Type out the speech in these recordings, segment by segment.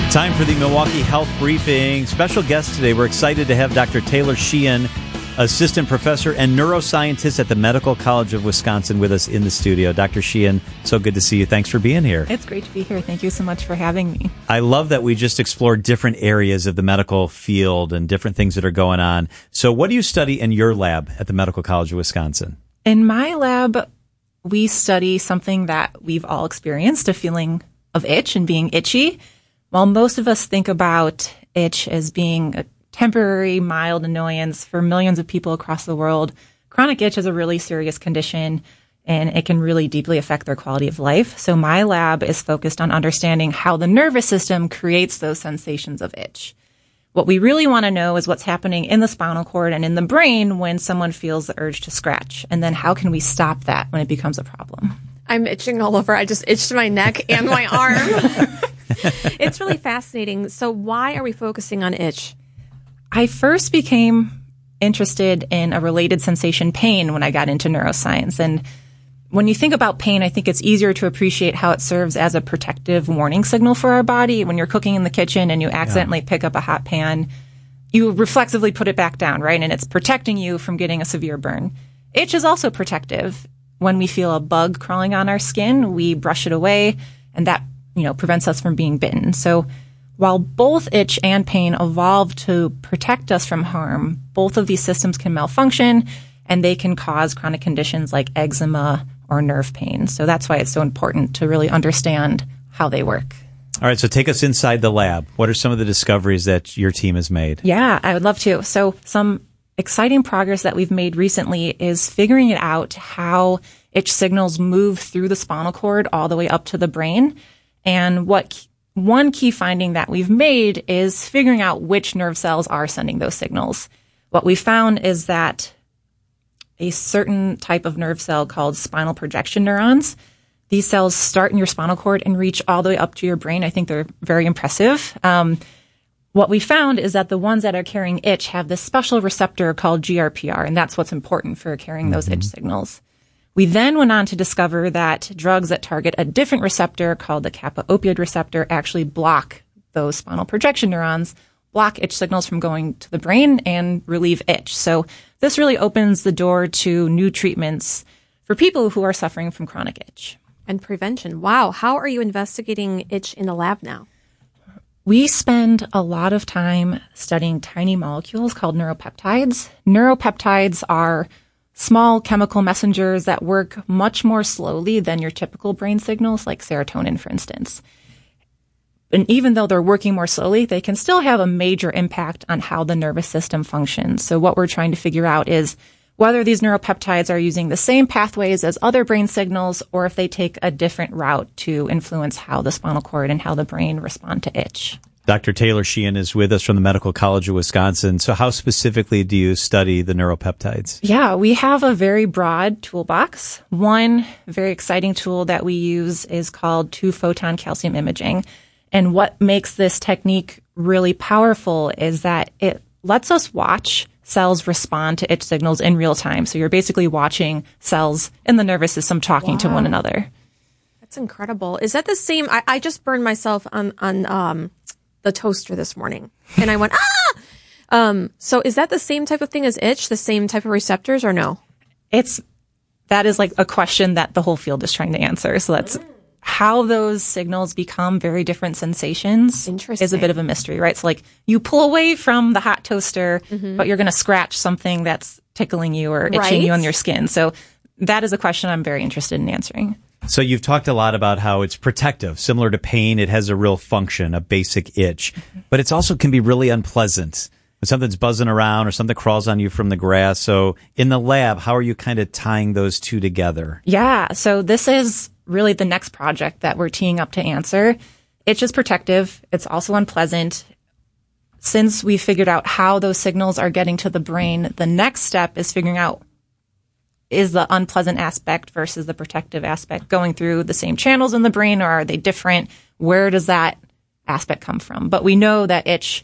Time for the Milwaukee Health Briefing. Special guest today. We're excited to have Dr. Taylor Sheehan, assistant professor and neuroscientist at the Medical College of Wisconsin, with us in the studio. Dr. Sheehan, so good to see you. Thanks for being here. It's great to be here. Thank you so much for having me. I love that we just explored different areas of the medical field and different things that are going on. So what do you study in your lab at the Medical College of Wisconsin? In my lab, we study something that we've all experienced, a feeling of itch and being itchy. While most of us think about itch as being a temporary, mild annoyance for millions of people across the world, chronic itch is a really serious condition, and it can really deeply affect their quality of life. So my lab is focused on understanding how the nervous system creates those sensations of itch. What we really want to know is what's happening in the spinal cord and in the brain when someone feels the urge to scratch, and then how can we stop that when it becomes a problem? I'm itching all over. I just itched my neck and my arm. It's really fascinating. So why are we focusing on itch? I first became interested in a related sensation, pain, when I got into neuroscience. And when you think about pain, I think it's easier to appreciate how it serves as a protective warning signal for our body. When you're cooking in the kitchen and you accidentally pick up a hot pan, you reflexively put it back down, right? And it's protecting you from getting a severe burn. Itch is also protective. When we feel a bug crawling on our skin, we brush it away, and that prevents us from being bitten. So while both itch and pain evolved to protect us from harm, both of these systems can malfunction, and they can cause chronic conditions like eczema or nerve pain. So that's why it's so important to really understand how they work. All right, so take us inside the lab. What are some of the discoveries that your team has made? Yeah, I would love to. So some exciting progress that we've made recently is figuring it out how itch signals move through the spinal cord all the way up to the brain. And one key finding that we've made is figuring out which nerve cells are sending those signals. What we found is that a certain type of nerve cell called spinal projection neurons, these cells start in your spinal cord and reach all the way up to your brain. I think they're very impressive. What we found is that the ones that are carrying itch have this special receptor called GRPR, and that's what's important for carrying those itch signals. We then went on to discover that drugs that target a different receptor called the kappa opioid receptor actually block those spinal projection neurons, block itch signals from going to the brain, and relieve itch. So this really opens the door to new treatments for people who are suffering from chronic itch. And prevention. Wow. How are you investigating itch in the lab now? We spend a lot of time studying tiny molecules called neuropeptides. Neuropeptides are small chemical messengers that work much more slowly than your typical brain signals, like serotonin, for instance. And even though they're working more slowly, they can still have a major impact on how the nervous system functions. So what we're trying to figure out is whether these neuropeptides are using the same pathways as other brain signals, or if they take a different route to influence how the spinal cord and how the brain respond to itch. Dr. Taylor Sheehan is with us from the Medical College of Wisconsin. So how specifically do you study the neuropeptides? Yeah, we have a very broad toolbox. One very exciting tool that we use is called 2-photon calcium imaging. And what makes this technique really powerful is that it lets us watch cells respond to itch signals in real time. So you're basically watching cells in the nervous system talking to one another. That's incredible. Is that the same? I just burned myself on the toaster this morning, and I went, so is that the same type of thing as itch, the same type of receptors, or no? That is like a question that the whole field is trying to answer. So that's how those signals become very different sensations is a bit of a mystery, right? So like you pull away from the hot toaster, but you're going to scratch something that's tickling you or itching you on your skin. So that is a question I'm very interested in answering. So you've talked a lot about how it's protective, similar to pain. It has a real function, a basic itch, but it also can be really unpleasant when something's buzzing around or something crawls on you from the grass. So in the lab, how are you kind of tying those two together? Yeah. So this is really the next project that we're teeing up to answer. Itch is protective. It's also unpleasant. Since we figured out how those signals are getting to the brain, the next step is figuring out, is the unpleasant aspect versus the protective aspect going through the same channels in the brain, or are they different? Where does that aspect come from? But we know that itch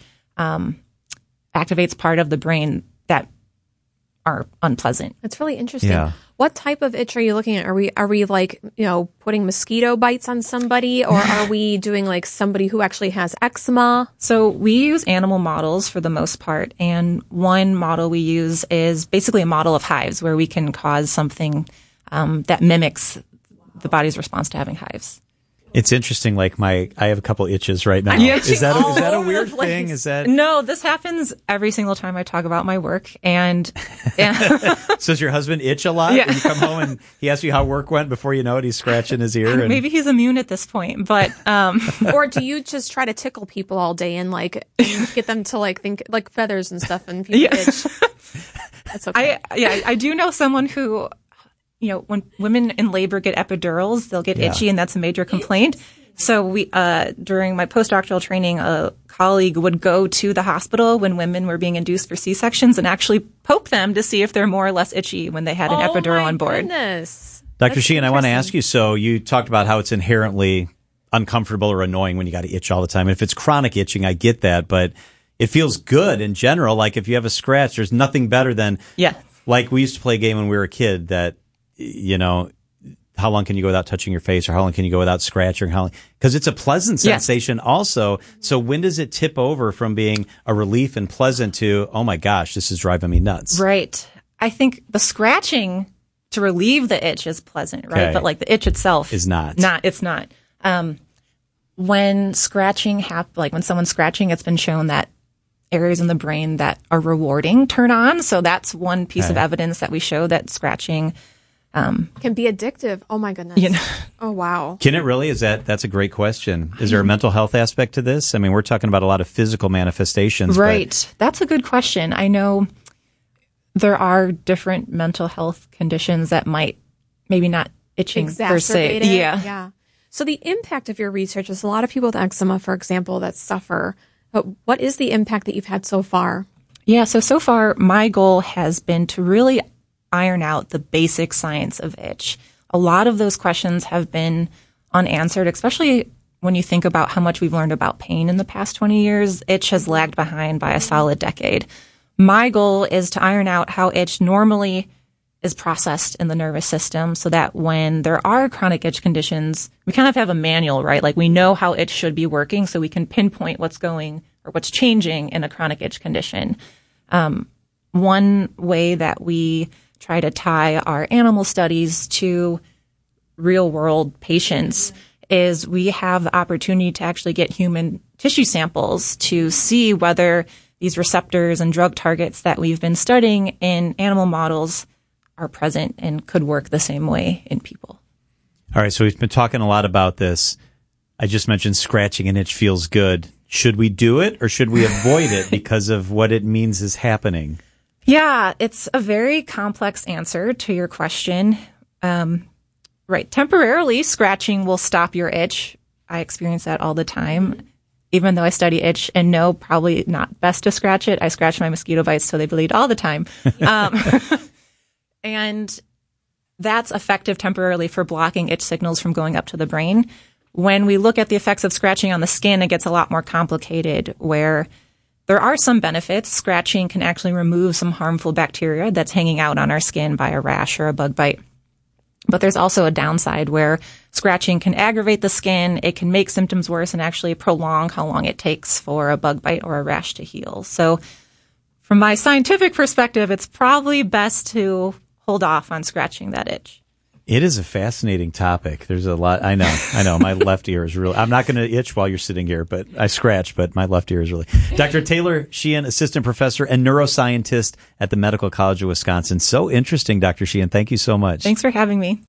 activates part of the brain that are unpleasant. That's really interesting. Yeah. What type of itch are you looking at? Are we like, putting mosquito bites on somebody, or are we doing like somebody who actually has eczema? So we use animal models for the most part. And one model we use is basically a model of hives where we can cause something that mimics the body's response to having hives. It's interesting. Like I have a couple itches right now. Is that a weird thing? Is that no? This happens every single time I talk about my work. And so does your husband itch a lot? Yeah. When you come home and he asks you how work went, before you know it, he's scratching his ear. And maybe he's immune at this point, but or do you just try to tickle people all day and get them to think like feathers and stuff and people itch? That's okay. I do know someone who. When women in labor get epidurals, they'll get itchy, and that's a major complaint. So we, during my postdoctoral training, a colleague would go to the hospital when women were being induced for C-sections and actually poke them to see if they're more or less itchy when they had an epidural on board. Goodness. Dr. Sheehan, I want to ask you, so you talked about how it's inherently uncomfortable or annoying when you got to itch all the time. If it's chronic itching, I get that, but it feels good in general. Like if you have a scratch, there's nothing better than, like we used to play a game when we were a kid that, how long can you go without touching your face, or how long can you go without scratching? Because it's a pleasant sensation also. So when does it tip over from being a relief and pleasant to, oh my gosh, this is driving me nuts? Right. I think the scratching to relieve the itch is pleasant, right? But like the itch itself is not. It's not. When scratching when someone's scratching, it's been shown that areas in the brain that are rewarding turn on. So that's one piece of evidence that we show that scratching can be addictive. Oh my goodness. Oh wow. Can it really? That's a great question. Is there a mental health aspect to this? I mean, we're talking about a lot of physical manifestations. Right. That's a good question. I know there are different mental health conditions that might maybe not itching per se. Yeah. So the impact of your research is a lot of people with eczema, for example, that suffer. But what is the impact that you've had so far? Yeah. So far, my goal has been to really iron out the basic science of itch. A lot of those questions have been unanswered, especially when you think about how much we've learned about pain in the past 20 years. Itch has lagged behind by a solid decade. My goal is to iron out how itch normally is processed in the nervous system so that when there are chronic itch conditions, we kind of have a manual, right? Like we know how itch should be working so we can pinpoint what's going or what's changing in a chronic itch condition. One way that we try to tie our animal studies to real world patients is we have the opportunity to actually get human tissue samples to see whether these receptors and drug targets that we've been studying in animal models are present and could work the same way in people. All right. So we've been talking a lot about this. I just mentioned scratching an itch feels good. Should we do it or should we avoid it because of what it means is happening? Yeah, it's a very complex answer to your question. Right. Temporarily, scratching will stop your itch. I experience that all the time, even though I study itch and know probably not best to scratch it. I scratch my mosquito bites so they bleed all the time. And that's effective temporarily for blocking itch signals from going up to the brain. When we look at the effects of scratching on the skin, it gets a lot more complicated where there are some benefits. Scratching can actually remove some harmful bacteria that's hanging out on our skin by a rash or a bug bite. But there's also a downside where scratching can aggravate the skin. It can make symptoms worse and actually prolong how long it takes for a bug bite or a rash to heal. So from my scientific perspective, it's probably best to hold off on scratching that itch. It is a fascinating topic. There's a lot. I know. My left ear is really, I'm not going to itch while you're sitting here, but I scratch, but my left ear is really. Dr. Taylor Sheehan, assistant professor and neuroscientist at the Medical College of Wisconsin. So interesting, Dr. Sheehan. Thank you so much. Thanks for having me.